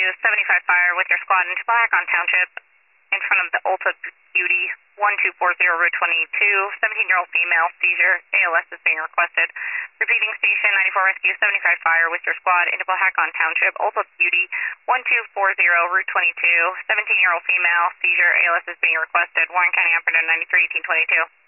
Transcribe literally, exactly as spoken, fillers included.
seventy-five Fire with your squad into Blackon Township in front of the Ulta Beauty one two four zero Route twenty-two. seventeen-year-old female seizure. A L S is being requested. Repeating station ninety-four Rescue seventy-five Fire with your squad into Blackon Township. Ulta Beauty one two four zero Route twenty-two. seventeen-year-old female seizure. A L S is being requested. Warren County Operator ninety-three eighteen twenty-two.